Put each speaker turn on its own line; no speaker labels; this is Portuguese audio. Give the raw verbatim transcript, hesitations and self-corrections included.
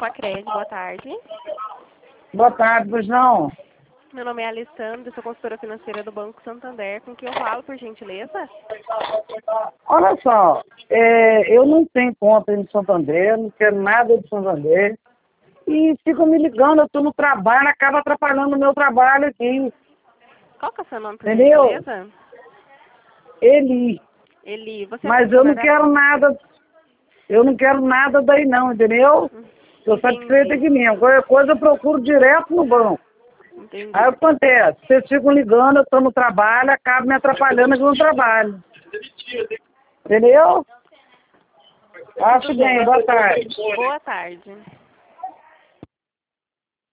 Facred, boa tarde.
Boa tarde, pois não?
Meu nome é Alessandra, sou consultora financeira do Banco Santander. Com quem eu falo, por gentileza?
Olha só, é, eu não tenho conta no Santander, não quero nada do Santander. E ficam me ligando, eu estou no trabalho, acaba atrapalhando o meu trabalho aqui.
Qual que é o seu nome, por
Entendeu?
gentileza?
Eli.
Eli, você é
Mas eu não
funcionária...
quero nada, eu não quero nada daí não, entendeu? Estou satisfeita
Entendi.
aqui mesmo. Qualquer coisa eu procuro direto no banco.
Entendi.
Aí o que acontece? Vocês ficam ligando, eu estou no trabalho, acaba me atrapalhando aqui no trabalho. Entendeu? Acho
Tudo
bem,
bem.
boa tarde.
Boa tarde.